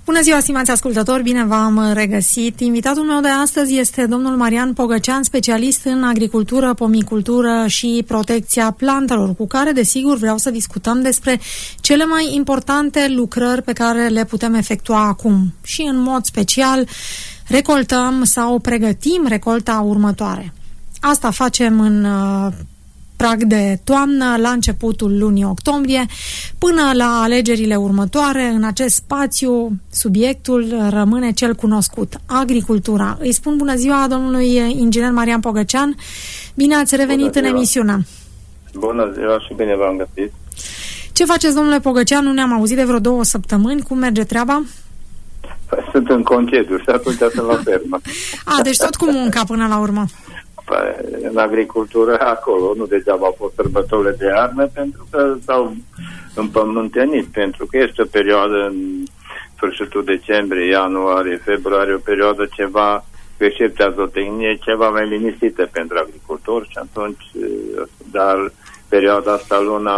Bună ziua, stimați ascultători, bine v-am regăsit. Invitatul meu de astăzi este domnul Marian Pogăcean, specialist în agricultură, pomicultură și protecția plantelor, cu care, desigur, vreau să discutăm despre cele mai importante lucrări pe care le putem efectua acum și, în mod special, recoltăm sau pregătim recolta următoare. Asta facem în prag de toamnă, la începutul lunii octombrie, până la alegerile următoare. În acest spațiu, subiectul rămâne cel cunoscut, agricultura. Îi spun bună ziua domnului inginer Marian Pogăcean. Bine ați revenit în emisiune. Bună ziua și bine v-am găsit. Ce faceți, domnule Pogăcean? Nu ne-am auzit de vreo 2 săptămâni. Cum merge treaba? Sunt în concediu și atunci sunt la fermă. Deci tot cu munca până la urmă. În agricultură, acolo, nu degeaba au fost sărbătorile de iarnă, pentru că s-au împământenit, pentru că este o perioadă în sfârșitul decembrie, ianuarie, februarie, o perioadă ceva, cu excepția zootehnie, ceva mai liniștită pentru agricultori și atunci, dar perioada asta, luna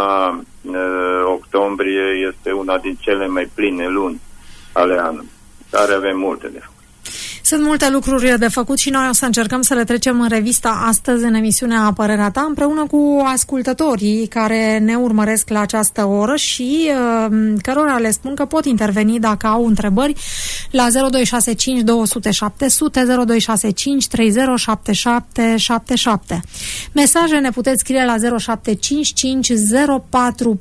octombrie, este una din cele mai pline luni ale anului, care avem multe de făcut. Sunt multe lucruri de făcut și noi o să încercăm să le trecem în revistă astăzi în emisiunea Părerea Ta, împreună cu ascultătorii care ne urmăresc la această oră și cărora le spun că pot interveni dacă au întrebări la 0265 200 700, 0265 30 77 77. Mesaje ne puteți scrie la 0755 04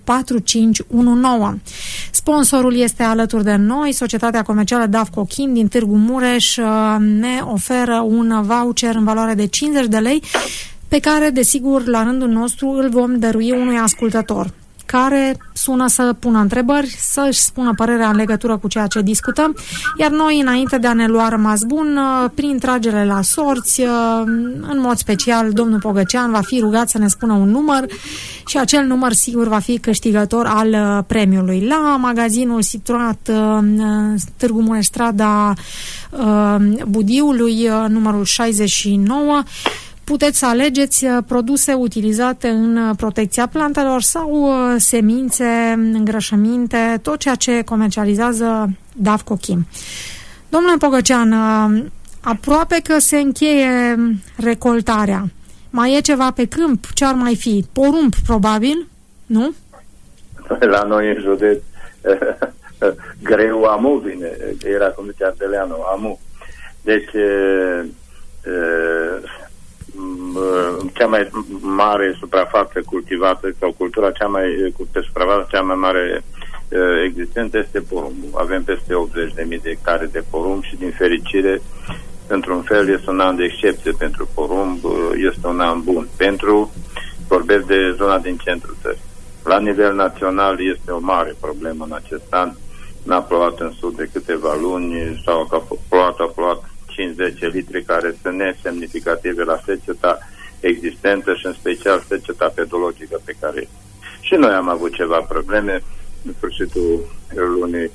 4519. Sponsorul este alături de noi, Societatea Comercială DAF Cochin din Târgu Mureș ne oferă un voucher în valoare de 50 de lei pe care, desigur, la rândul nostru îl vom dărui unui ascultător care sună să pună întrebări, să-și spună părerea în legătură cu ceea ce discutăm, iar noi, înainte de a ne lua rămas bun, prin tragere la sorți, în mod special, domnul Pogăcean va fi rugat să ne spună un număr și acel număr, sigur, va fi câștigător al premiului. La magazinul situat Târgu Mureș, strada Budiului, numărul 69, puteți să alegeți produse utilizate în protecția plantelor sau semințe, îngrășăminte, tot ceea ce comercializează DAF Cochin. Domnule Pogăcean, aproape că se încheie recoltarea. Mai e ceva pe câmp? Ce ar mai fi? Porumb, probabil? Nu? La noi în județ greu amu vine. Era cum zice Ardeleanu, amu. Deci cea mai mare suprafață cultivată sau cultura cea mai pe suprafață cea mai mare existentă este porumbul. Avem peste 80.000 de hectare de porumb și, din fericire, într-un fel este un an de excepție pentru porumb, este un an bun. Vorbesc de zona din centrul țării. La nivel național este o mare problemă în acest an. N-a plouat în sud de câteva luni sau că a plouat 5-10 litri, care sunt nesemnificative la seceta existentă și în special seceta pedologică pe care și noi am avut ceva probleme în sfârșitul lunii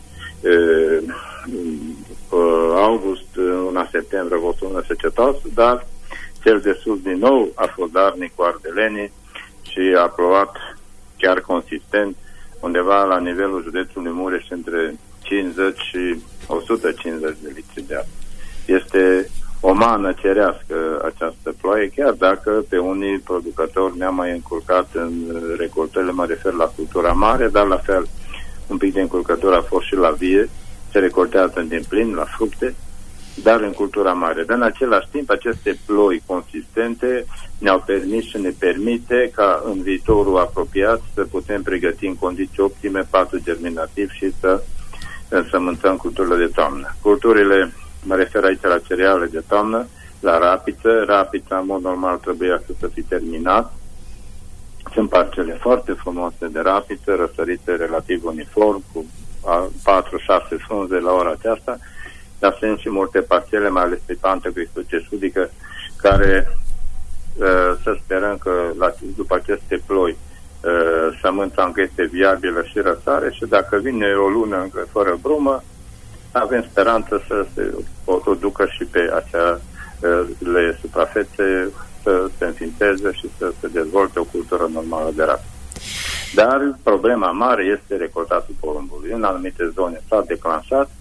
august, luna septembrie, a fost una secetoasă, dar cel de sus din nou a fost darnic cu ardelenii și a plouat chiar consistent undeva la nivelul județului Mureș între 50 și 150 de litri de apă. Este o mană cerească această ploaie, chiar dacă pe unii producători ne-a mai încurcat în recoltările, mă refer la cultura mare, dar la fel un pic de încurcătură a fost și la vie, se recoltează din plin la fructe, dar în cultura mare. Dar în același timp aceste ploi consistente ne-au permis și ne permite ca în viitorul apropiat să putem pregăti în condiții optime patul germinativ și să însămânțăm culturile de toamnă. Culturile, mă refer aici la cereale de toamnă, la rapiță. Rapița, în mod normal, trebuia să fie terminat. Sunt parcele foarte frumoase de rapiță, răsărite relativ uniform, cu 4-6 frunze la ora aceasta, dar sunt și multe parcele, mai ales pe pantă cu istocie sudică, care să sperăm că după aceste ploi sămânța încă este viabilă și răsare și dacă vine o lună încă fără brumă, avem speranță să se o ducă și pe acele suprafețe să se înființeze și să se dezvolte o cultură normală de rapiță. Dar problema mare este recoltatul porumbului. În anumite zone s-a declanșat,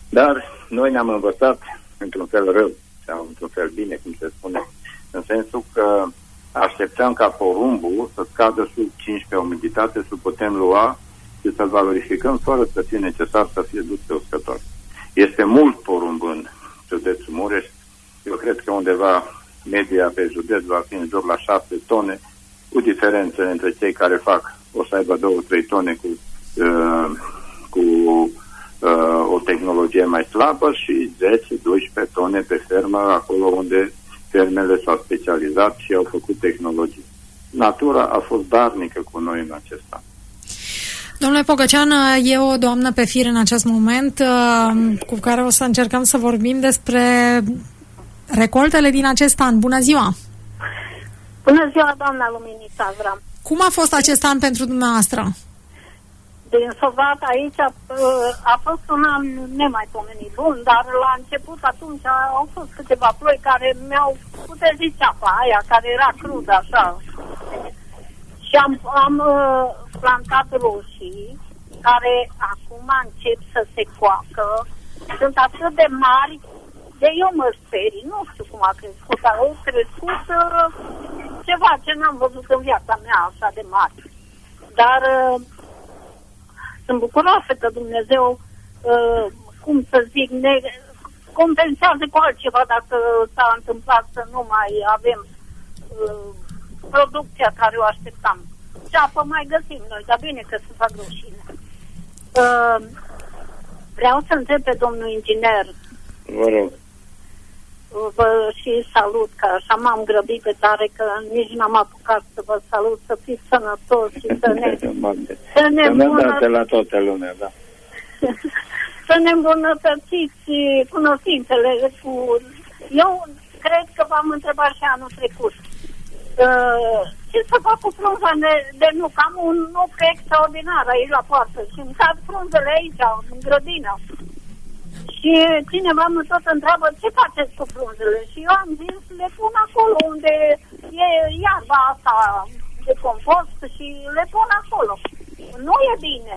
Dar noi ne-am învățat într-un fel rău sau într-un fel bine, cum se spune, în sensul că așteptăm ca porumbul să scadă sub 15 umiditate, să putem lua și să-l valorificăm fără să fie necesar să fie dus pe uscător. Este mult porumb în județul Mureș. Eu cred că undeva media pe județ va fi în jur la 7 tone, cu diferențe între cei care fac o să aibă 2-3 tone cu o tehnologie mai slabă și 10-12 tone pe fermă, acolo unde fermele s-au specializat și au făcut tehnologii. Natura a fost darnică cu noi în acest an. Domnule Pogăcean, e o doamnă pe fir în acest moment cu care o să încercăm să vorbim despre recoltele din acest an. Bună ziua! Bună ziua, doamna Luminița Avram! Cum a fost acest an pentru dumneavoastră? Din Sovat aici a fost un an nemaipomenit bun, dar la început atunci au fost câteva ploi care mi-au putezit apa aia, care era crudă așa. Și am plantat roșii, care acum încep să se coacă. Sunt atât de mari, de eu mă sperii, nu știu cum a crescut, dar au crescut ceva ce n-am văzut în viața mea așa de mare. Dar sunt bucuroasă că Dumnezeu, cum să zic, ne compensează cu altceva dacă s-a întâmplat să nu mai avem producția care o așteptam. Și apă mai găsim noi, dar bine că se fac rușine. Vreau să întreb pe domnul inginer. Vă rog. Și salut, că așa m-am grăbit pe tare că nici n-am apucat să vă salut, să fiți sănătoși și să ne la toată lumea, da. Să ne îmbunătățiți cunoștințele. Eu cred că v-am întrebat și anul trecut. Ce să fac cu frunza de nuc? Am un nuc extraordinar aici la poartă și îmi cad frunzele aici, în grădină. Și cineva mă tot întreabă ce faceți cu frunzele. Și eu am zis, le pun acolo unde e iarba asta de compost și le pun acolo. Nu e bine.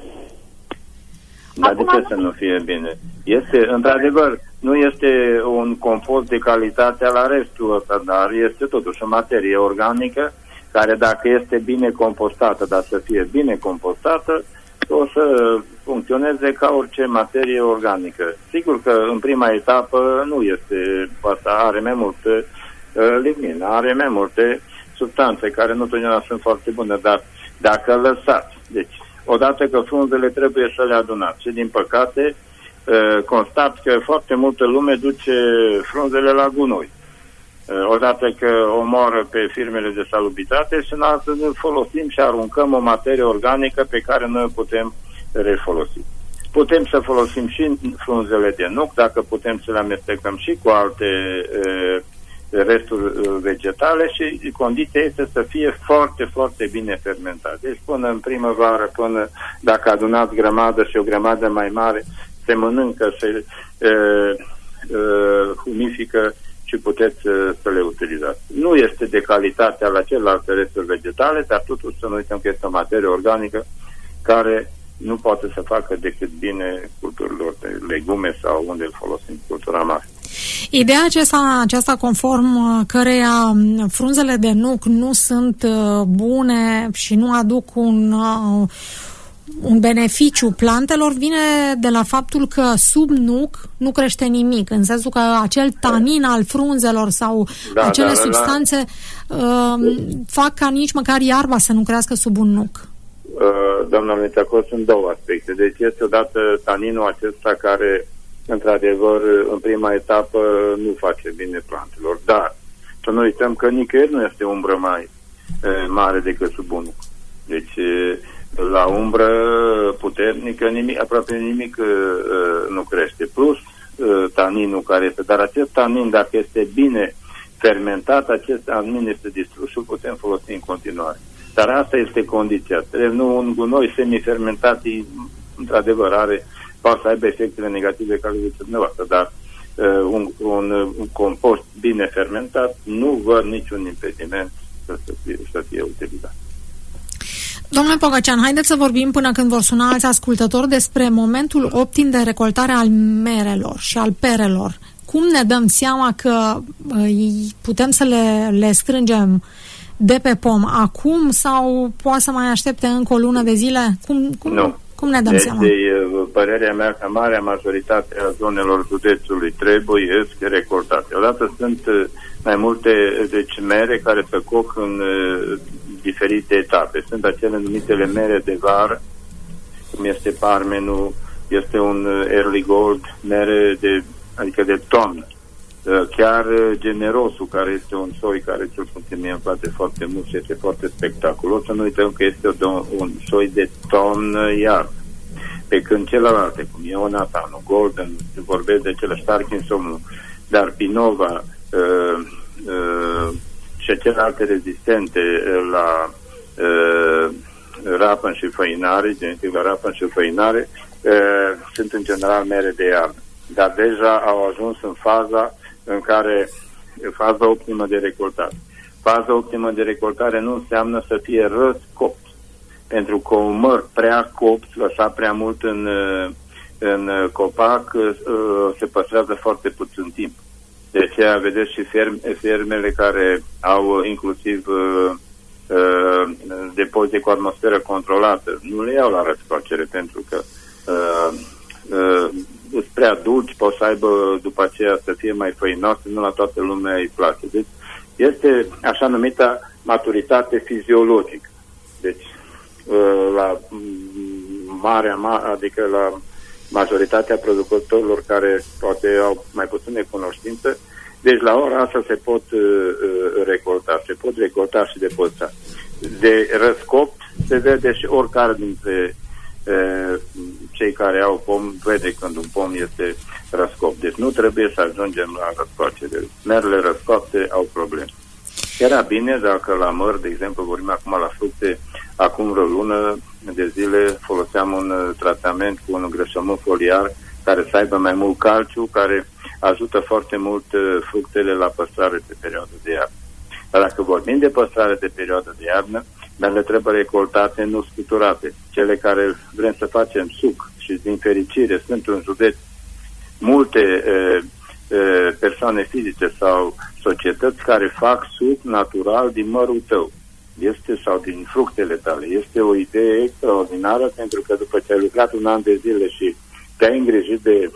Dar de ce să nu fie bine? Este, într-adevăr, nu este un compost de calitate la restul ăsta, dar este totuși o materie organică care, dacă este bine compostată, dar să fie bine compostată, o să funcționeze ca orice materie organică. Sigur că în prima etapă nu este asta, are mai multe lignină, are mai multe substanțe care nu totdeauna sunt foarte bune, dar dacă lăsați, deci odată că frunzele trebuie să le adunați și din păcate constat că foarte multă lume duce frunzele la gunoi. Odată că omoară pe firmele de salubritate și noi folosim și aruncăm o materie organică pe care noi o putem refolosi. Putem să folosim și frunzele de nuc, dacă putem să le amestecăm și cu alte resturi vegetale și condiția este să fie foarte, foarte bine fermentat. Deci până în primăvară, până dacă adunați grămadă și o grămadă mai mare, se mănâncă, se humifică și puteți să le utilizați. Nu este de calitatea la celelalte resturi vegetale, dar totuși să nu uităm că este o materie organică care nu poate să facă decât bine culturilor de legume sau unde îl folosim, cultura mare. Ideea aceasta conform căreia frunzele de nuc nu sunt bune și nu aduc un beneficiu plantelor vine de la faptul că sub nuc nu crește nimic, în sensul că acel tanin al frunzelor sau acele substanțe fac ca nici măcar iarba să nu crească sub un nuc. Doamna Miteacos, sunt două aspecte. Deci este odată taninul acesta care, într-adevăr, în prima etapă nu face bine plantelor, dar să nu uităm că nicăieri nu este umbră mai mare decât sub un nuc. Deci la umbră puternică aproape nimic nu crește. Plus taninul care este, dar acest tanin, dacă este bine fermentat, acest tanin este distrus și îl putem folosi în continuare. Dar asta este condiția. Nu un gunoi semifermentat, într-adevăr, poate să aibă efectele negative care ziceți dumneavoastră, dar un compost bine fermentat nu văd niciun impediment să fie utilizat. Domnule Pogăcean, haideți să vorbim până când vor suna alți ascultători despre momentul optim de recoltare al merelor și al perelor. Cum ne dăm seama că putem să le strângem de pe pom acum sau poate să mai aștepte încă o lună de zile? Cum ne dăm seama? Părerea mea că marea majoritate a zonelor județului trebuie recoltate. Odată sunt mai multe mere care se coc în diferite etape. Sunt acele numitele mere de vară, cum este Parmenul, este un Early Gold, mere adică de ton. Chiar Generosul, care este un soi care cel puțin mie îmi place foarte mult și este foarte spectaculos. Să nu uităm că este un soi de ton iar. Pe când celelalte, cum e Onatanu, Golden, vorbesc de cele Starkinsonul, dar Pinova și celelalte rezistente la rapăn și făinare, genetic la rapăn și făinare, sunt în general mere de iarnă. Dar deja au ajuns în faza în care faza optimă de recoltare. Faza optimă de recoltare nu înseamnă să fie răscopt. Pentru că un măr prea copt, lăsat prea mult în copac, se păstrează foarte puțin timp. De aceea vedeți și fermele care au inclusiv depozite cu atmosferă controlată. Nu le iau la răscoacere pentru că sunt prea dulci, pot să aibă după aceea să fie mai făinoase, nu la toată lumea îi place. Deci este așa numită maturitate fiziologică. Deci la adică la majoritatea producătorilor care poate au mai puține cunoștință, deci la ora asta se pot recolta, și depozita. De răscopt se vede și oricare dintre cei care au pom vede când un pom este răscopt. Deci nu trebuie să ajungem la răscoacere. Merele răscopte au probleme. Era bine dacă la măr, de exemplu, vorbim acum la fructe, acum vreo lună de zile foloseam un tratament cu un îngrășământ foliar care să aibă mai mult calciu, care ajută foarte mult fructele la păstrare pe perioadă de iarnă. Dar dacă vorbim de păstrare de perioadă de iarnă, le trebuie recoltate, nu scuturate. Cele care vrem să facem suc și din fericire sunt în județ multe persoane fizice sau societăți care fac suc natural din mărul tău. Sau din fructele tale. Este o idee extraordinară pentru că după ce ai lucrat un an de zile și te-ai îngrijit de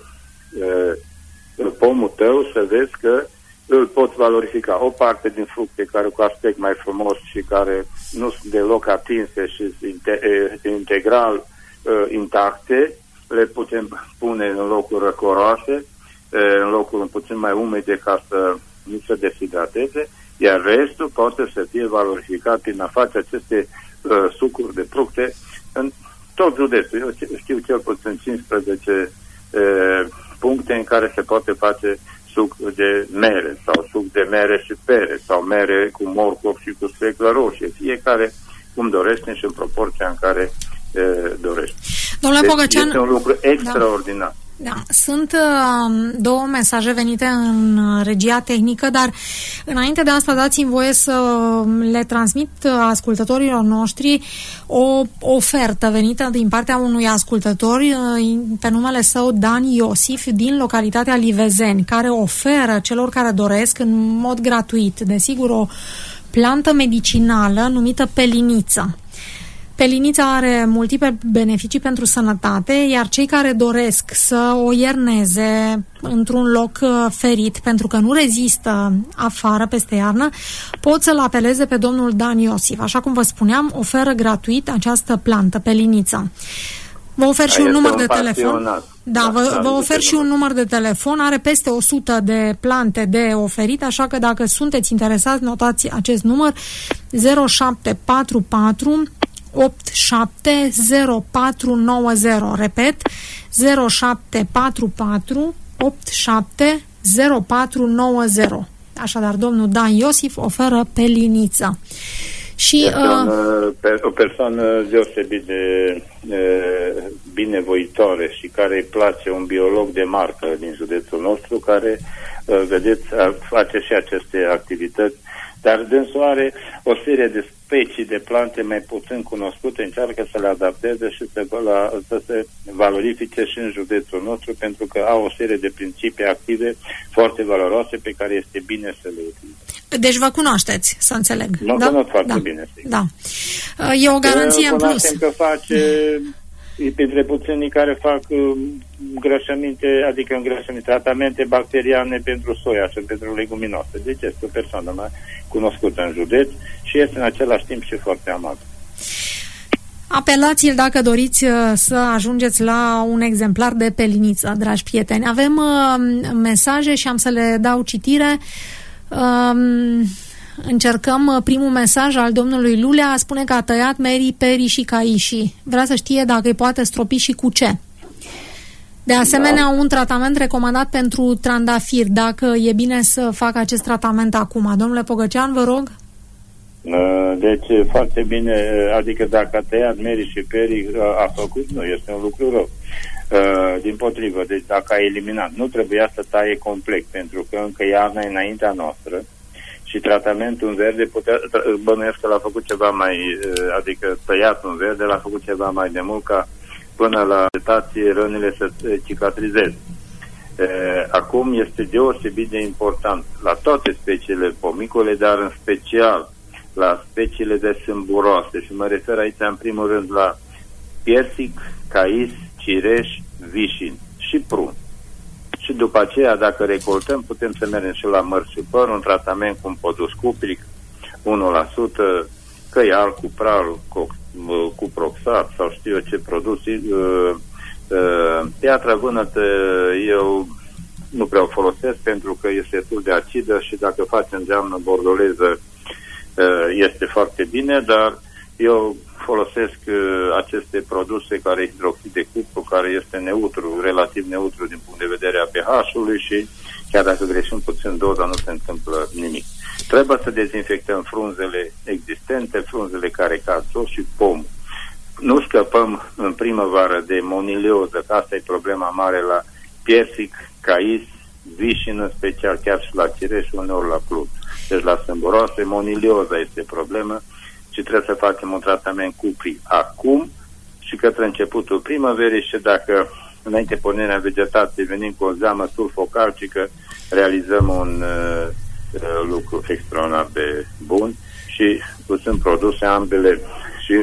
pomul tău, să vezi că îl poți valorifica. O parte din fructe care cu aspect mai frumos și care nu sunt deloc atinse și integral intacte, le putem pune în locuri răcoroase, în locuri puțin mai umede ca să nu se deshidrateze, iar restul poate să fie valorificat prin a face aceste sucuri de fructe în tot județul. Eu știu cel puțin 15 puncte în care se poate face suc de mere sau suc de mere și pere sau mere cu morcov și cu speclă roșie. Fiecare cum dorește și în proporția în care dorește. Domnule Pogăcean, este un lucru extraordinar. Da, sunt două mesaje venite în regia tehnică, dar înainte de asta dați-mi voie să le transmit ascultătorilor noștri o ofertă venită din partea unui ascultător pe numele său Dan Iosif din localitatea Livezeni, care oferă celor care doresc în mod gratuit, desigur, o plantă medicinală numită peliniță. Pelinița are multiple beneficii pentru sănătate, iar cei care doresc să o ierneze într-un loc ferit, pentru că nu rezistă afară peste iarnă, pot să-l apeleze pe domnul Dan Iosif. Așa cum vă spuneam, oferă gratuit această plantă, pelinița. Vă ofer și un număr de telefon. Da, vă ofer și un număr de telefon. Are peste 100 de plante de oferit, așa că dacă sunteți interesați, notați acest număr: 0744 870490. Repet, 0744 870490. Așadar, domnul Dan Iosif oferă peliniță. Și o persoană deosebit de binevoitoare și care îi place, un biolog de marcă din județul nostru, care, vedeți, face și aceste activități, dar dânsul are o serie de specii de plante mai puțin cunoscute încearcă să le adapteze și să se valorifice și în județul nostru, pentru că au o serie de principii active foarte valoroase pe care este bine să le utilizăm. Deci vă cunoașteți, să înțeleg. Nu cunosc foarte bine, sigur. Da. E o garanție în plus. Cunoaștem că face printre puținii care fac tratamente bacteriane pentru soia și pentru leguminoase. Deci este o persoană mai cunoscută în județ și este în același timp și foarte amat. Apelați-l dacă doriți să ajungeți la un exemplar de pe liniță, dragi prieteni. Avem mesaje și am să le dau citire. Încercăm primul mesaj al domnului Lulea. Spune că a tăiat merii, perii și caișii. Vrea să știe dacă îi poate stropi și cu ce. De asemenea, un tratament recomandat pentru trandafiri, dacă e bine să facă acest tratament acum. Domnule Pogăcean, vă rog. Deci, foarte bine, adică dacă a tăiat merii și perii, a făcut, nu, este un lucru rău. Dimpotrivă, deci dacă a eliminat, nu trebuia să taie complet, pentru că încă iarna e înaintea noastră și tratamentul în verde, bănuiesc că l-a făcut ceva mai, adică tăiat în verde, l-a făcut ceva mai de mult ca până la vegetație rănile să cicatrizeze. Acum este deosebit de important la toate speciile pomicole, dar în special la speciile de sâmburoase, și mă refer aici în primul rând la piersic, cais, cireș, vișin și prun. Și după aceea, dacă recoltăm, putem să mergem și la mărsupăr, un tratament cu un produs cupric, 1%, căi alb, cupral, cu proxat sau știu eu ce produs. Piatra vânătă eu nu prea o folosesc pentru că este destul de acidă și dacă facem geamnă bordoleză este foarte bine, dar eu folosesc aceste produse care hidroxid de cupru, care este neutru, relativ neutru din punct de vedere a pH-ului și chiar dacă greșim puțin doza, nu se întâmplă nimic. Trebuie să dezinfectăm frunzele existente, frunzele care cad jos și pomul. Nu scăpăm în primăvară de monilioză, că asta e problema mare la piersic, cais, vișin în special, chiar și la cireș, uneori la plut. Deci la sâmburoase, monilioza este problemă și trebuie să facem un tratament cupri acum și către începutul primăverii și dacă înainte pornirea vegetației venim cu o zeamă sulfocalcică, realizăm un lucru extraordinar de bun și sunt produse ambele și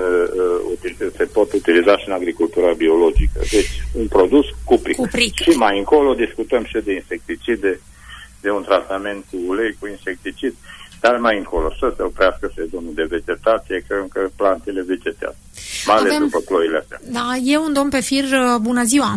se pot utiliza și în agricultura biologică. Deci un produs cupric. Și mai încolo discutăm și de insecticide, de un tratament cu ulei, cu insecticid, dar mai încolo să se oprească sezonul de vegetație, că încă plantele vegetează. Mai ales după ploile astea. Da, e un domn pe fir, bună ziua!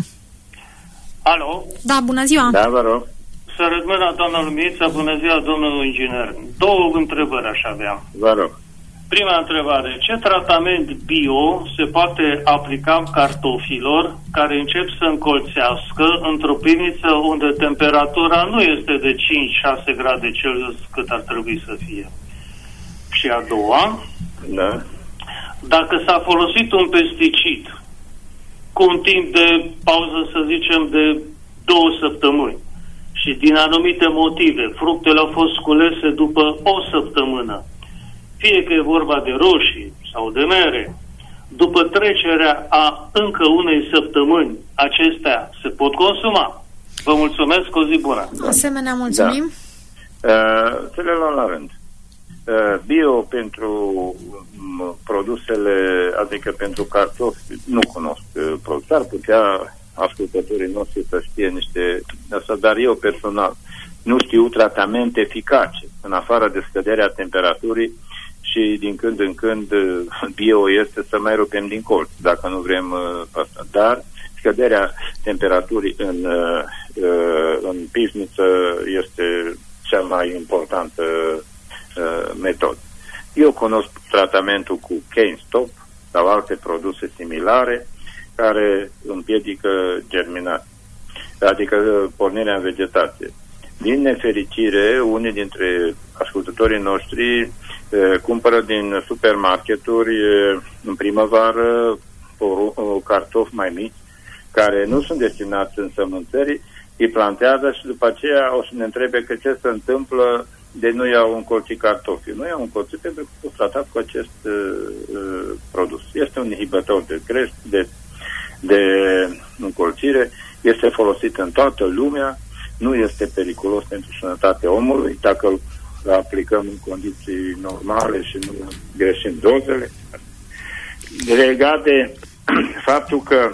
Alo? Da, bună ziua! Da, vă rog. Să rămână, doamna Lumița, bună ziua, domnul inginer. Două întrebări aș avea. Vă rog. Prima întrebare, ce tratament bio se poate aplica cartofilor care încep să încolțească într-o pivniță unde temperatura nu este de 5-6 grade Celsius cât ar trebui să fie? Și a doua, da. Dacă s-a folosit un pesticid cu un timp de pauză, să zicem, de 2 săptămâni și din anumite motive fructele au fost culese după o săptămână, fie că e vorba de roșii sau de mere, după trecerea a încă unei săptămâni, acestea se pot consuma. Vă mulțumesc, o zi bună! Asemenea, mulțumim! Da. Să le luăm la rând. Bio pentru produsele, adică pentru cartofi, nu cunosc produse. Ar putea ascultătorii noștri să știe niște, dar eu personal nu știu tratament eficace, în afară de scăderea temperaturii și din când în când bio este să mai rupem din colț, dacă nu vrem asta. Dar scăderea temperaturii în pivniță este cea mai importantă metodă. Eu cunosc tratamentul cu Cane Stop sau alte produse similare care împiedică germinarea, adică pornirea în vegetație. Din nefericire, unii dintre ascultătorii noștri cumpără din supermarketuri în primăvară cartofi mai mici care nu sunt destinați însămânțării, îi plantează și după aceea o să ne întrebe că ce se întâmplă de nu i-au încolțit cartofii. Nu i-au încolțit pentru că a fost tratat cu acest produs. Este un inhibitor de creștere, de încolțire, este folosit în toată lumea, nu este periculos pentru sănătatea omului dacă îl aplicăm în condiții normale și nu greșim dozele. Legat de faptul că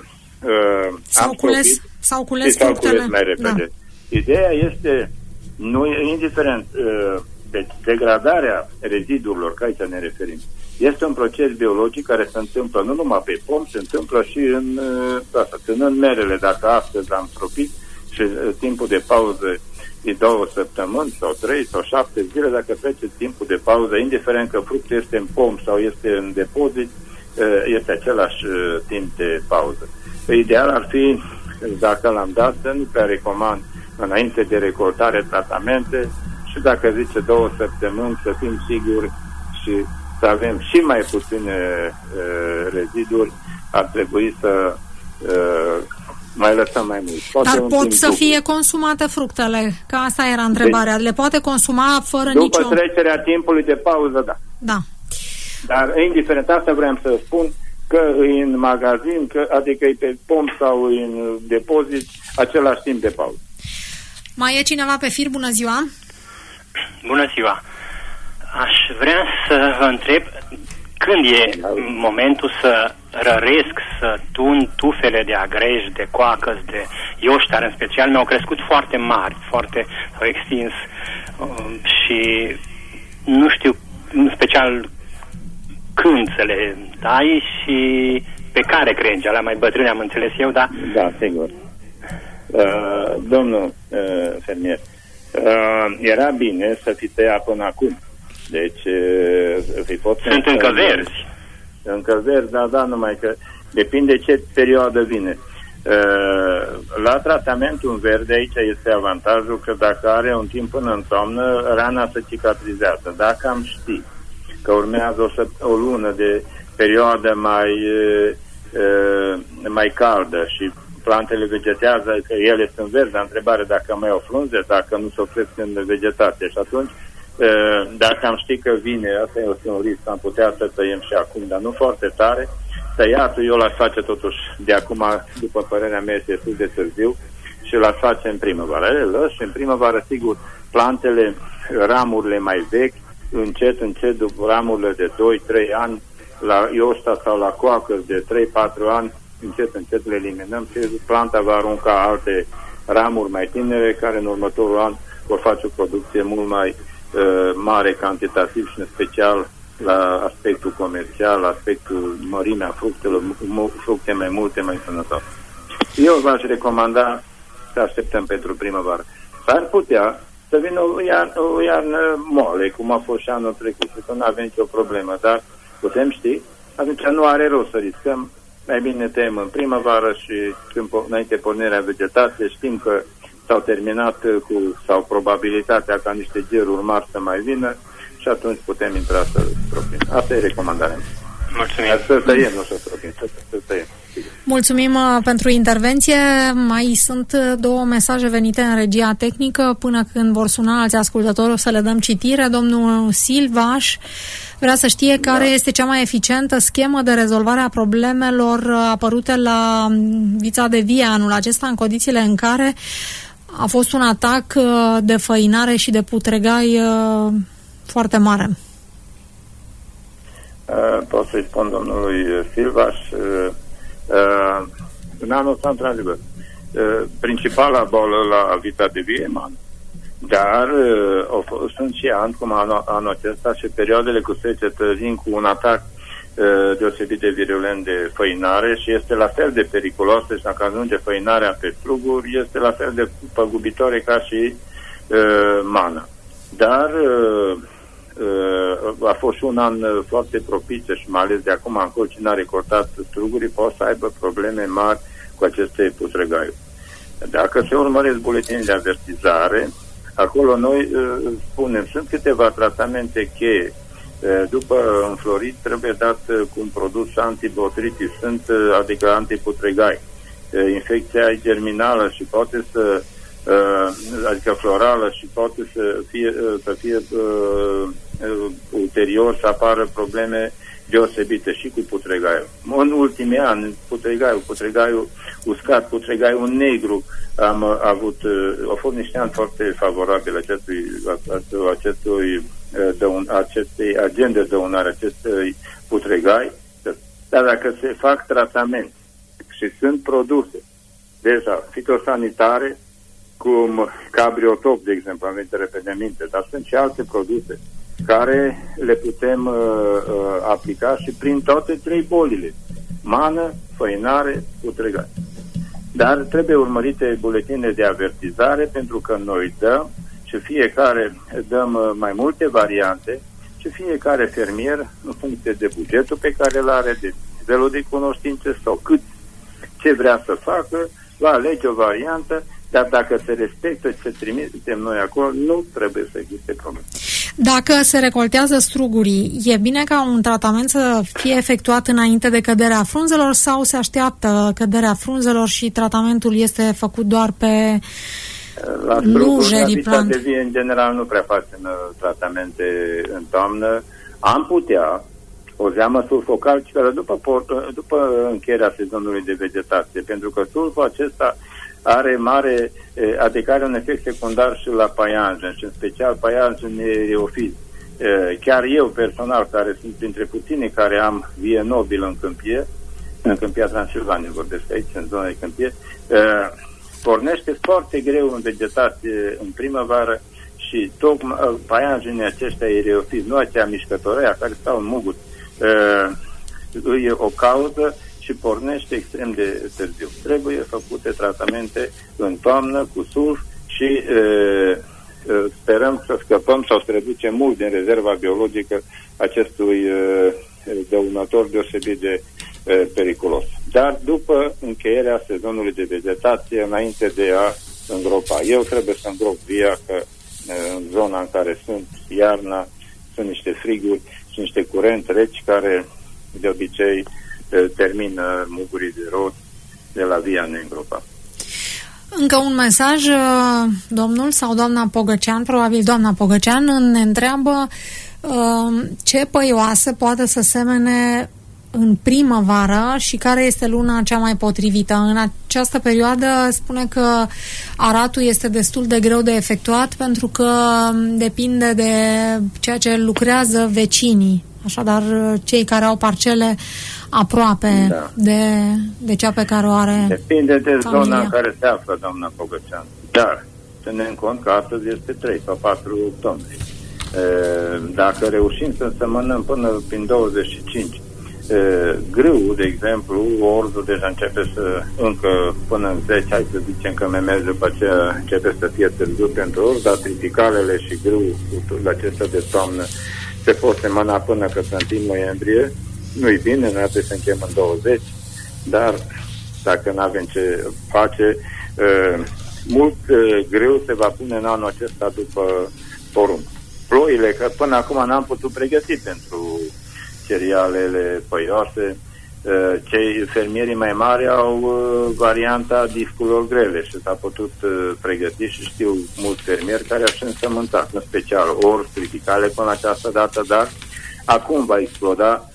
s-au cules fructele mai repede. Da. Ideea este, indiferent de degradarea rezidurilor, că aici ne referim, este un proces biologic care se întâmplă nu numai pe pom, se întâmplă și în merele. Dacă astăzi am tropit și timpul de pauză e 2 săptămâni sau 3 sau 7 zile, dacă trece timpul de pauză, indiferent că fructul este în pom sau este în depozit, este același timp de pauză. Ideal ar fi, dacă l-am dat, să nu prea recomand înainte de recoltare tratamente și dacă zice 2 săptămâni să fim siguri și să avem și mai puține reziduri, ar trebui să mai lăsăm mai mult. Dar pot să fie consumate fructele? Că asta era întrebarea. Le poate consuma fără nicio... După trecerea timpului de pauză, da. Da. Dar indiferent, asta vreau să spun, că e în magazin, adică e pe pom sau e în depozit, același timp de pauză. Mai e cineva pe fir? Bună ziua! Bună ziua! Aș vrea să vă întreb când e momentul să răresc, să tun tufele de agrej, de coacăs, de ioștar în special. Mi-au crescut foarte mari, s-au extins și nu știu în special când să le dai și pe care crengi. Alea mai bătrâni am înțeles eu, da? Da, sigur. Domnul fermier, era bine să fi tăiat până acum. Deci sunt încă verzi. Încă verzi, da, numai că depinde ce perioadă vine. La tratamentul în verde aici este avantajul că dacă are un timp până în toamnă, rana se cicatrizează. Dacă am ști că urmează o lună de perioadă mai caldă și plantele vegetează, că ele sunt verzi, dar întrebare dacă mai au frunze, dacă nu se opresc în vegetație. Și atunci, dacă am ști că vine, asta este un risc, am putea să tăiem și acum, dar nu foarte tare. Tăiatul eu l-aș face totuși de acum, după părerea mea, este destul de târziu și l-aș face în primăvară. Și în primăvară, sigur, plantele, ramurile mai vechi, încet, după ramurile de 2-3 ani, la iosta sau la coacăs de 3-4 ani, încet le eliminăm și planta va arunca alte ramuri mai tinere care în următorul an vor face o producție mult mai mare cantitativ și în special la aspectul comercial, la aspectul mărimea fructelor, fructe mai multe, mai sănătoase. Eu v-aș recomanda să așteptăm pentru primăvară. S-ar putea să vină o iarnă moale, cum a fost și anul trecut, și că nu avem nicio problemă, dar putem ști, atunci nu are rost să riscăm, mai bine tăiem în primăvară și înainte pornirea vegetației, știm că s-au terminat sau probabilitatea ca niște geruri mari să mai vină și atunci putem intra să stropim. Asta e recomandarea. Mulțumim. Să tăiem, nu să stropim, să tăiem. Mulțumim pentru intervenție. Mai sunt 2 mesaje venite în regia tehnică. Până când vor suna alți ascultători, o să le dăm citire. Domnul Silvaș vrea să știe care este cea mai eficientă schemă de rezolvare a problemelor apărute la vița de vie anul acesta, în condițiile în care a fost un atac de făinare și de putregai foarte mare. Pot să-i spun domnului Silvaș, în anul ăsta, într-adevăr, principala bolă la vița de vie e mană. Dar sunt și ani, cum anul acesta, și perioadele cu secetă vin cu un atac deosebit de virulent de făinare și este la fel de periculoasă și dacă ajunge făinarea pe struguri, este la fel de păgubitoare ca și mana. Dar a fost și un an foarte propice și mai ales de acum încolo cine a recortat strugurii poate să aibă probleme mari cu aceste putregaiuri. Dacă se urmăresc buletinii de avertizare, acolo noi spunem, sunt câteva tratamente cheie. După înflorit trebuie dat cu un produs antibotrytis, adică antiputregai. Infecția e germinală și poate să adică florală, și poate să fie ulterior să apară probleme deosebite și cu putregaiul. În ultimii ani, putregaiul uscat, putregaiul negru, au fost niște ani foarte favorabile acestei agende de dăunare, acestui putregai, dar dacă se fac tratamente și sunt produse deja fitosanitare, cum cabriotop, de exemplu, am venit repede în minte, dar sunt și alte produse care le putem aplica și prin toate 3 bolile: mană, făinare, putregai. Dar trebuie urmărite buletine de avertizare, pentru că noi dăm și fiecare dăm mai multe variante și fiecare fermier, în funcție de bugetul pe care îl are, de nivelul de cunoștințe sau ce vrea să facă, va alege o variantă, dar dacă se respectă ce trimitem noi acolo, nu trebuie să existe probleme. Dacă se recoltează strugurii, e bine ca un tratament să fie efectuat înainte de căderea frunzelor sau se așteaptă căderea frunzelor și tratamentul este făcut doar pe lujerii plante? La în general nu prea facem tratamente în toamnă. Am putea o zeamă sulfocalcică după încheierea sezonului de vegetație, pentru că sulful acesta are un efect secundar și la paianjen, și în special paianjen eriofiz. Chiar eu personal, care sunt printre puținii care am vie nobilă în câmpia Transilvaniei, vorbesc aici, în zona de câmpie, pornește foarte greu în vegetație în primăvară și tocmai paianjenii aceștia eriofiz, nu acea mișcătoreia care stau în muguri, e o cauză și pornește extrem de târziu. Trebuie făcute tratamente în toamnă cu sulf și sperăm să scăpăm sau să reducem mult din rezerva biologică acestui dăunător deosebit de periculos. Dar după încheierea sezonului de vegetație, înainte de a îngropa. Eu trebuie să îngrop via, că în zona în care sunt iarna, sunt niște friguri și niște curenți reci care de obicei termină mugurii de rod de la via neîngropat. Încă un mesaj, domnul sau doamna Pogăcean, probabil doamna Pogăcean, ne întreabă ce păioasă poate să semene în primăvară și care este luna cea mai potrivită. În această perioadă spune că aratul este destul de greu de efectuat pentru că depinde de ceea ce lucrează vecinii. Așadar, cei care au parcele aproape de cea pe care o are depinde de familia. Zona în care se află, doamna Pogăcean. Dar ținem cont că astăzi este 3 sau 4 octombrie. Dacă reușim să însemănăm până prin 25, grâul, de exemplu, orzul deja începe să, încă până în 10, hai să zicem că memezi, după aceea începe să fie târziu pentru orz, dar tripicalele și grâul, culturile acestea de toamnă, se pot semăna până că sunt în noiembrie. Nu-i bine, noi trebuie să încheiem în 20, dar dacă nu avem ce face, mult greu se va pune în anul acesta după porumb. Ploile, că până acum n-am putut pregăti pentru cerealele păioase. Cei fermierii mai mari au varianta discurilor grele și s-a putut pregăti și știu mulți fermieri care au însămânțat, în special orz, triticale până această dată, dar acum va exploda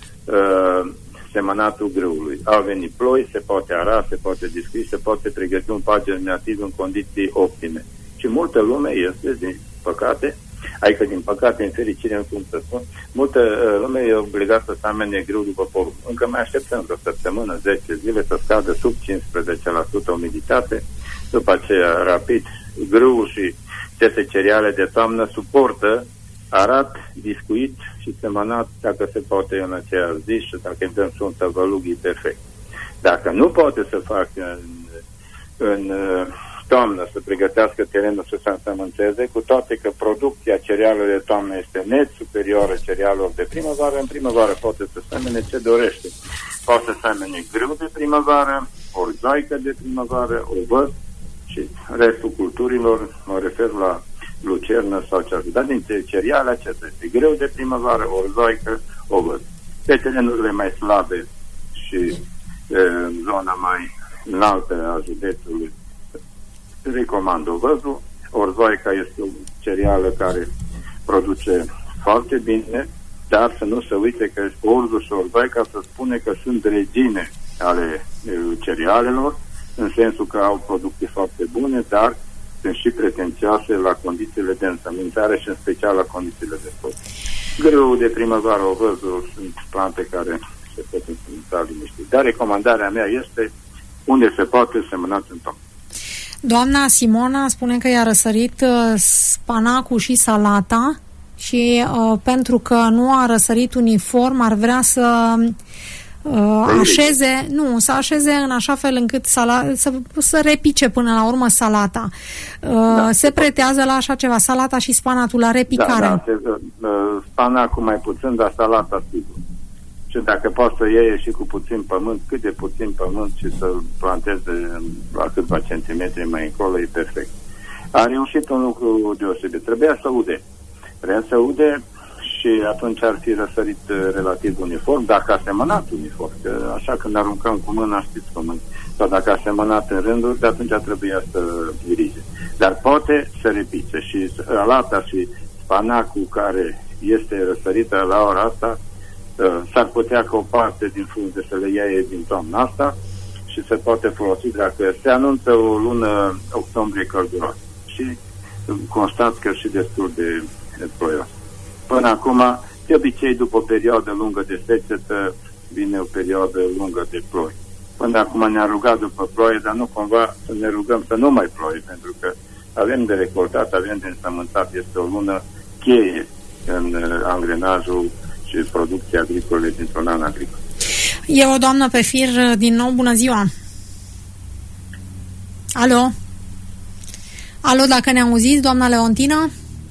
semănatul grâului. Au venit ploi, se poate ara, se poate discui, se poate pregăti un pag germinativ în condiții optime. Și multă lume este, din păcate, adică din păcate, în fericire, în cum să spun, multă lume e obligată să amene grâu după porumb. Încă mai așteptăm o săptămână, 10 zile, să scadă sub 15% umiditate. După aceea, rapid, grâul și aceste cereale de toamnă suportă arat, discuit și semănat, dacă se poate, în aceeași zi și dacă îi dăm sunt tăvălugii perfect. Dacă nu poate să facă în toamnă, să pregătească terenul să se însămânțeze, cu toate că producția cerealelor de toamnă este net superioară cerealelor de primăvară, în primăvară poate să semene ce dorește. Poate să semene grâu de primăvară, orzoică de primăvară, ovăz și restul culturilor, mă refer la lucernă sau ce-ar fi. Dar dintre cereale acesta este greu de primăvară, orzoică, ovăz. Pe terenurile mai slabe și în zona mai înaltă a județului recomand ovăzul. Orzoica este o cereală care produce foarte bine, dar să nu se uite că orzul și orzoica se spune că sunt regine ale cerealelor, în sensul că au producții foarte bune, dar sunt și pretențioase la condițiile de însămânțare și în special la condițiile de tot. Grâul de primăvară, ovăzul sunt plante care se pot însămânța liniștit. Dar recomandarea mea este unde se poate semănați în toamnă. Doamna Simona spune că i-a răsărit spanacul și salata și pentru că nu a răsărit uniform ar vrea să așeze în așa fel încât să repice până la urmă salata. Se pretează la așa ceva, salata și spanatul la repicare. Spanacul mai puțin, dar salata sigur. Și dacă poți să iei și cu puțin pământ, cât de puțin pământ și să-l planteze la câțiva centimetri mai încolo, e perfect. A reușit un lucru deosebit. Trebuia să ude și atunci ar fi răsărit relativ uniform, dacă a semănat uniform. Că așa când aruncăm cu mâna, știți pământ. Sau dacă a semănat în rânduri, de atunci trebuia să dirige. Dar poate să repice. Și salata și spanacul care este răsărită la ora asta, s-ar putea ca o parte din frunze să le ia din toamna asta și se poate folosi dacă se anunță o lună octombrie călduroasă. Și constat că și destul de ploios. Până acum, de obicei, după o perioadă lungă de secetă, vine o perioadă lungă de ploi. Până acum ne-a rugat după ploie, dar nu cumva să ne rugăm să nu mai ploie, pentru că avem de recoltat, avem de însămânțat. Este o lună cheie în angrenajul și producția agricole dintr-un an agricol. E o doamnă pe fir din nou. Bună ziua! Alo? Alo, dacă ne auziți, doamna Leontina?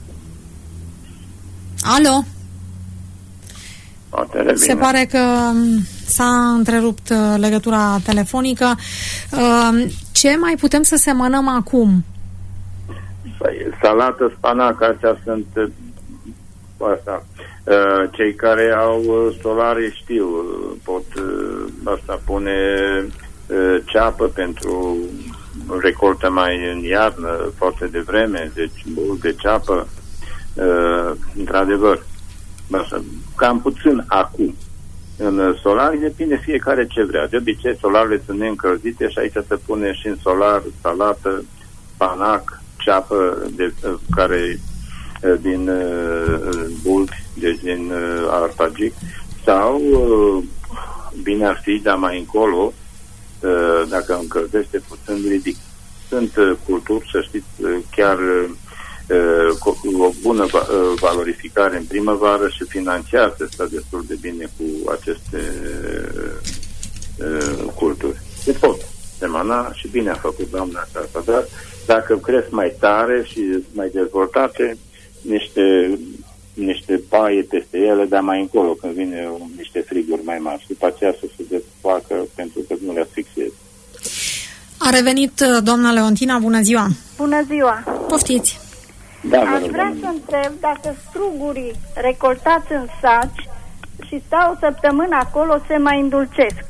Alo? Se pare că s-a întrerupt legătura telefonică. Ce mai putem să semănăm acum? Salată, spanac, astea sunt cei care au solare știu, pot pune ceapă pentru recoltă mai în iarnă, foarte devreme, deci bul de ceapă, într-adevăr, cam puțin acum. În solari depinde fiecare ce vrea. De obicei solarele sunt neîncălzite și aici se pune și în solar salată, spanac, ceapă care din bulbi, deci din arpagic, sau bine ar fi, dar mai încolo, dacă încălzește puțin, ridic. Sunt culturi, să știți, chiar cu o bună valorificare în primăvară și financiar se stă destul de bine cu aceste culturi. Se pot semăna și bine a făcut doamna asta, dar dacă cresc mai tare și mai dezvoltate, niște paie peste ele, dar mai încolo, când vine niște friguri mai mari. După aceea să se desfacă pentru că nu le asfixieze. A revenit doamna Leontina, bună ziua! Bună ziua! Poftiți! Da, aș vrea să întreb dacă strugurii recoltați în saci și stau o săptămână acolo se mai îndulcesc.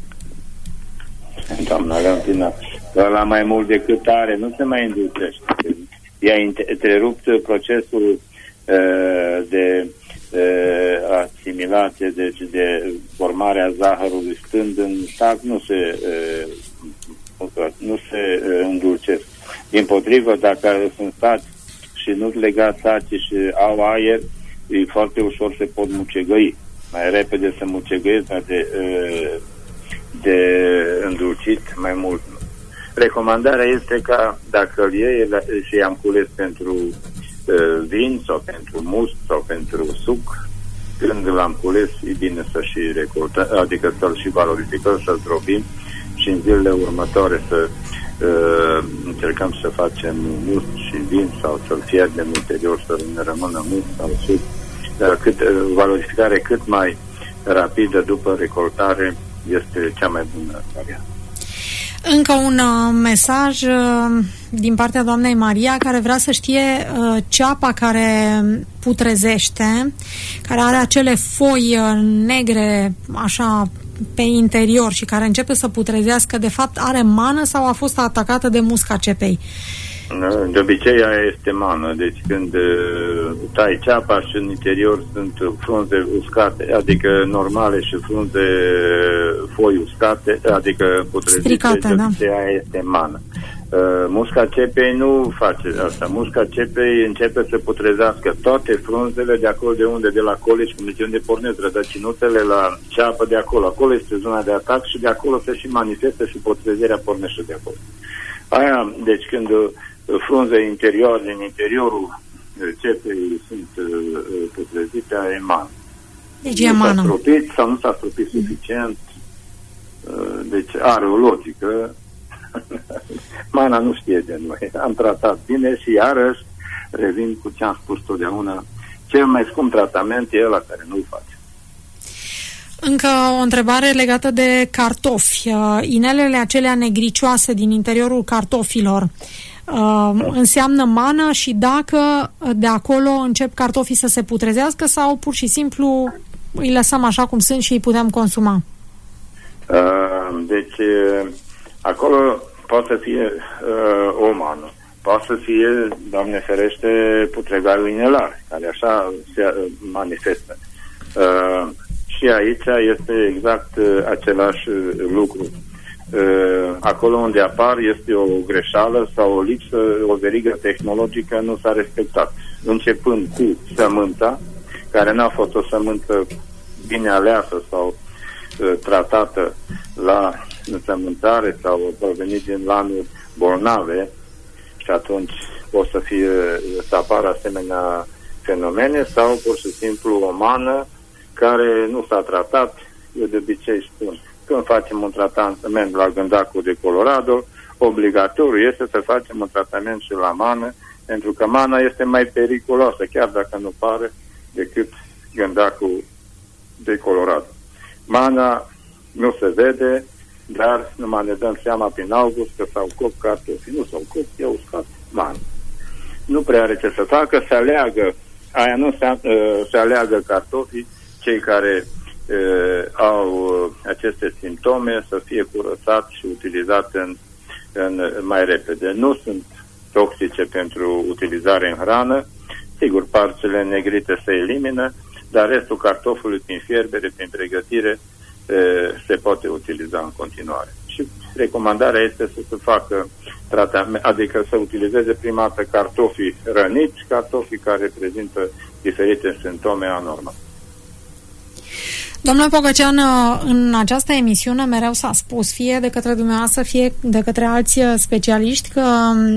Doamna Leontina, la mai mult decât are, nu se mai îndulcește. I-a întrerupt procesul de asimilație, deci de formarea zahărului stând în sac, nu se îndulcesc. Dimpotrivă, dacă sunt saci și nu legați sacii și au aer, e foarte ușor se pot mucegăi. Mai repede se mucegăiesc, de îndulcit mai mult. Recomandarea este ca dacă îl iei și i-am cules pentru vin sau pentru must sau pentru suc, când l-am cules e bine să și recoltăm, adică să-l și valorificăm, să-l drobim și în zilele următoare să încercăm să facem must și vin sau să-l fiernem ulterior să ne rămână must sau suc. Valorificare cât mai rapidă după recoltare este cea mai bună variantă. Încă un mesaj din partea doamnei Maria, care vrea să știe ceapa care putrezește, care are acele foi negre așa pe interior și care începe să putrezească, de fapt are mană sau a fost atacată de musca cepei? De obicei aia este mană, deci când tai ceapa și în interior sunt frunze uscate, adică normale, și frunze foi uscate, adică putrezite, de obicei aia este mană. Musca cepei nu face asta. Musca cepei începe să putrezească toate frunzele de acolo de la colici, cum zice, unde pornesc rădăcinutele la ceapă de acolo. Acolo este zona de atac și de acolo se și manifestă și putrezirea pornește de acolo. Aia, deci când frunze interioare din interiorul cepei sunt putrezite, aia e mană. Deci e mană. Nu s-a stropit sau nu s-a stropit suficient, deci are o logică. Mana nu știe de noi. Am tratat bine și iarăși revin cu ce am spus totdeauna. Cel mai scump tratament e ăla care nu-l face. Încă o întrebare legată de cartofi. Inelele acelea negricioase din interiorul cartofilor înseamnă mană și dacă de acolo încep cartofii să se putrezească sau pur și simplu îi lăsăm așa cum sunt și îi putem consuma? Deci acolo poate să fie o mană, poate să fie, Doamne ferește, putregaiul inelar, care așa se manifestă. Și aici este exact același lucru. Acolo unde apar este o greșeală sau o lipsă, o verigă tehnologică nu s-a respectat. Începând cu sămânța, care n-a fost o sămânță bine aleasă sau tratată la însămânțare sau provenit din lanuri bolnave, și atunci pot să apară asemenea fenomene, sau pur și simplu o mană care nu s-a tratat. Eu de obicei spun, când facem un tratament la gândacul de Colorado, obligatoriu este să facem un tratament și la mană, pentru că mana este mai periculoasă, chiar dacă nu pare, decât gândacul de Colorado. Mana nu se vede, dar numai ne dăm seama prin august că s-au copt cartofi. Nu s-au copt, i-au uscat mană. Nu prea are ce să facă, se aleagă, aia nu se aleagă cartofii, cei care au aceste simptome să fie curățați și utilizați mai repede. Nu sunt toxice pentru utilizare în hrană, sigur, parțele negrite se elimină, dar restul cartofului prin fierbere, prin pregătire, se poate utiliza în continuare. Și recomandarea este să se facă tratament, adică să utilizeze prima dată cartofii răniți, cartofii care prezintă diferite simptome anormale. Domnule Pogăcean, în această emisiune mereu s-a spus, fie de către dumneavoastră, fie de către alți specialiști, că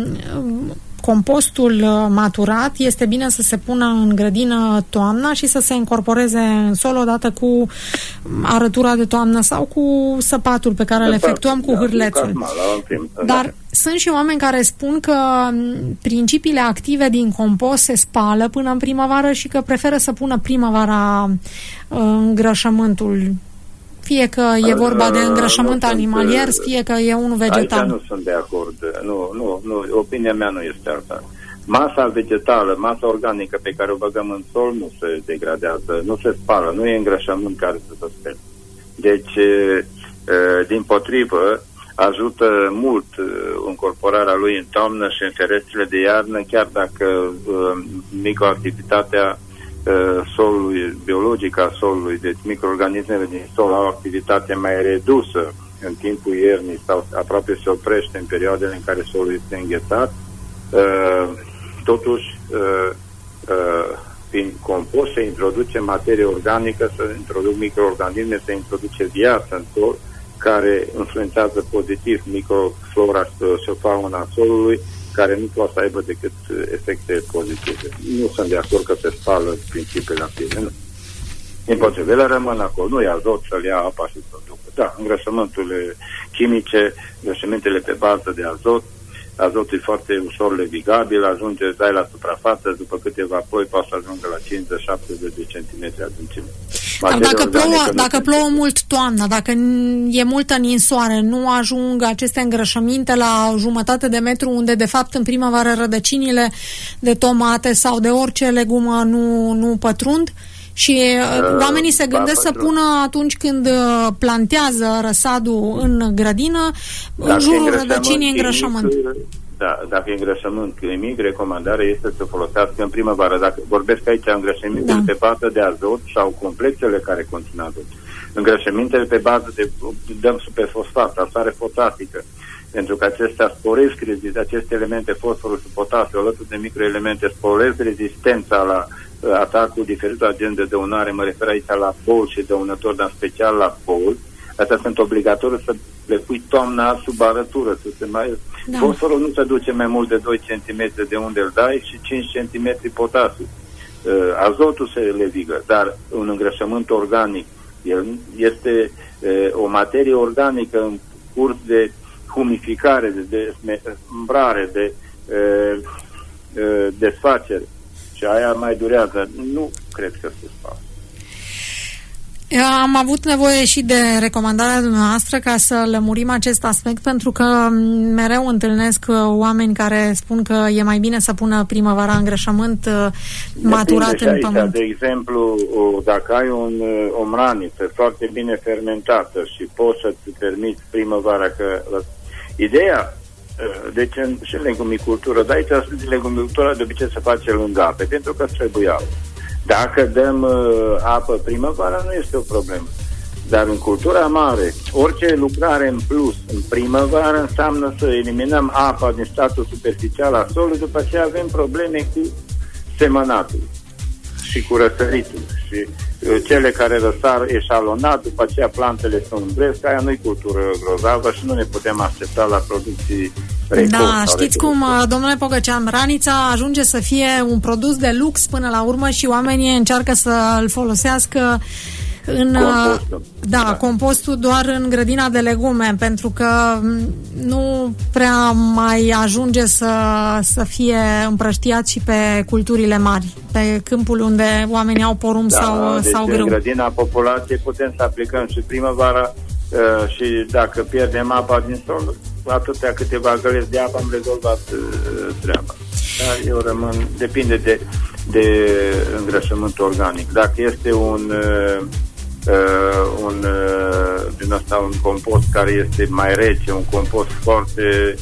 compostul maturat este bine să se pună în grădină toamna și să se incorporeze în sol odată cu arătura de toamnă sau cu săpatul pe care îl efectuăm cu hârlețul. Dar sunt și oameni care spun că principiile active din compost se spală până în primăvară și că preferă să pună primăvara îngrășământul. Fie că e vorba de îngrășământ animalier, fie că e unul vegetal. Aici nu sunt de acord. Nu, opinia mea nu este asta. Masa vegetală, masa organică pe care o băgăm în sol nu se degradează, nu se spală, nu e îngrășământ care să se spele. Deci, dimpotrivă, ajută mult incorporarea lui în toamnă și în ferestrele de iarnă, chiar dacă microactivitatea solului, biologic a solului, deci microorganismele din sol au activitate mai redusă în timpul iernii sau aproape se oprește în perioadele în care solul este înghețat, totuși prin compost se introduce materie organică, se introduc microorganisme, se introduce viață în sol care influențează pozitiv microflora și fauna solului, care nu poate să aibă decât efecte pozitive. Nu sunt de acord că se spală principiile active. Nu. Împotrivă, ele rămân acolo. Nu e azot să-l ia apa și să ducă. Da, îngrășământurile chimice, îngrășămintele pe bază de azot, azotul e foarte ușor levigabil, ajunge, dai la suprafață, după câteva ploi poate să ajungă la 50-70 de centimetri adâncime. Dacă plouă mult toamna, dacă e multă ninsoare, nu ajung aceste îngrășăminte la jumătate de metru, unde de fapt în primăvară rădăcinile de tomate sau de orice legumă nu pătrund Și oamenii se gândesc să pună atunci când plantează răsadul în grădină, în jurul rădăcinii îngrășământ. Da, dacă e îngrășământ chimic, recomandarea este să folosească în primăvară. Dacă vorbesc aici îngrășămintele pe bază de azot sau complexele care conțin azot. Îngrășămintele pe bază de dăm superfosfat, salsare fosfatică, pentru că acestea sporesc aceste elemente, fosforul și potasiu, alături de microelemente, sporesc rezistența la atacul diferitor agenți de dăunare. Mă refer aici la bol și dăunători, dar în special la bol. Astea sunt obligatoriu să le pui toamna sub arătură. Fosforul nu se duce mai mult de 2 cm de unde îl dai și 5 cm potasiu. Azotul se levigă, dar un îngrășământ organic, el este o materie organică în curs de humificare, de smembrare, de desfacere. Și aia mai durează. Nu cred că se facă. Am avut nevoie și de recomandarea dumneavoastră ca să lămurim acest aspect, pentru că mereu întâlnesc oameni care spun că e mai bine să pună primăvara îngrășământ maturat în pământ. De exemplu, dacă ai o mraniță foarte bine fermentată și poți să-ți permiți primăvara, că ideea, deci și în legumicultură, dar aici legumicultura de obicei se face lângă ape, pentru că trebuie apă. Dacă dăm apă primăvara, nu este o problemă. Dar în cultura mare, orice lucrare în plus în primăvară înseamnă să eliminăm apa din statul superficial al solului, după aceea avem probleme cu semănatul și cu răsăritul. Și cele care răsar eșalonat, după aceea plantele se umbresc, aia nu-i cultură grozavă și nu ne putem aștepta la producții record. Da, știți cum, domnule Pogăcean, ranița ajunge să fie un produs de lux până la urmă și oamenii încearcă să îl folosească în compostul doar în grădina de legume, pentru că nu prea mai ajunge să fie împrăștiat și pe culturile mari, pe câmpul unde oamenii au porumb sau grâu. În grădina populației putem să aplicăm și primăvara și dacă pierdem apa din sol, atâtea câteva găleți de apă am rezolvat treaba. Dar eu rămân, depinde de îngrășământ organic. Dacă este din asta un compost care este mai rece, un compost foarte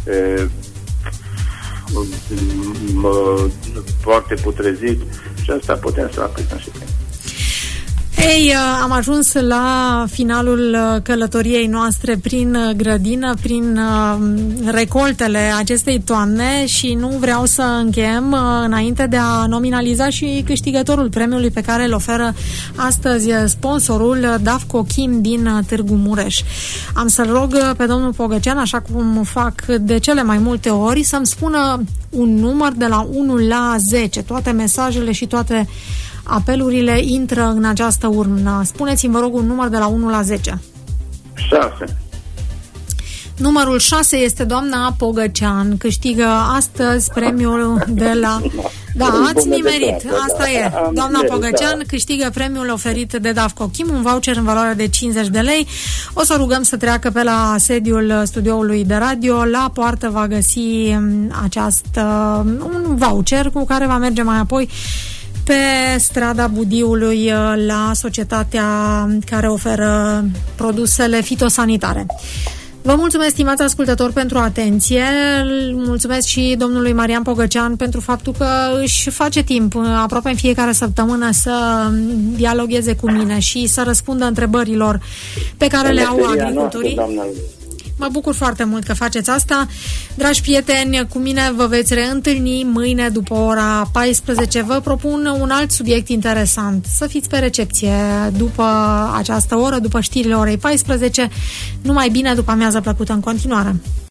foarte putrezit, și asta putem să aplicăm și prin. Ei, am ajuns la finalul călătoriei noastre prin grădină, prin recoltele acestei toamne și nu vreau să încheiem înainte de a nominaliza și câștigătorul premiului pe care îl oferă astăzi sponsorul Dafco Chim din Târgu Mureș. Am să-l rog pe domnul Pogăcean, așa cum fac de cele mai multe ori, să-mi spună un număr de la 1 la 10. Toate mesajele și toate apelurile intră în această urnă. Spuneți-mi, vă rog, un număr de la 1 la 10. 6. Numărul 6 este doamna Pogăcean. Câștigă astăzi premiul de la... Da, ați nimerit. Asta e. Doamna Pogăcean câștigă premiul oferit de Dafco Chim, un voucher în valoare de 50 de lei. O să rugăm să treacă pe la sediul studioului de radio. La poartă va găsi un voucher cu care va merge mai apoi pe strada Budiului la societatea care oferă produsele fitosanitare. Vă mulțumesc, stimați ascultători, pentru atenție. Mulțumesc și domnului Marian Pogăcean pentru faptul că își face timp aproape în fiecare săptămână să dialogheze cu mine și să răspundă întrebărilor pe care le au agricultorii. Mă bucur foarte mult că faceți asta. Dragi prieteni, cu mine vă veți reîntâlni mâine după ora 14. Vă propun un alt subiect interesant. Să fiți pe recepție după această oră, după știrile orei 14. Numai bine, după amiază plăcută în continuare.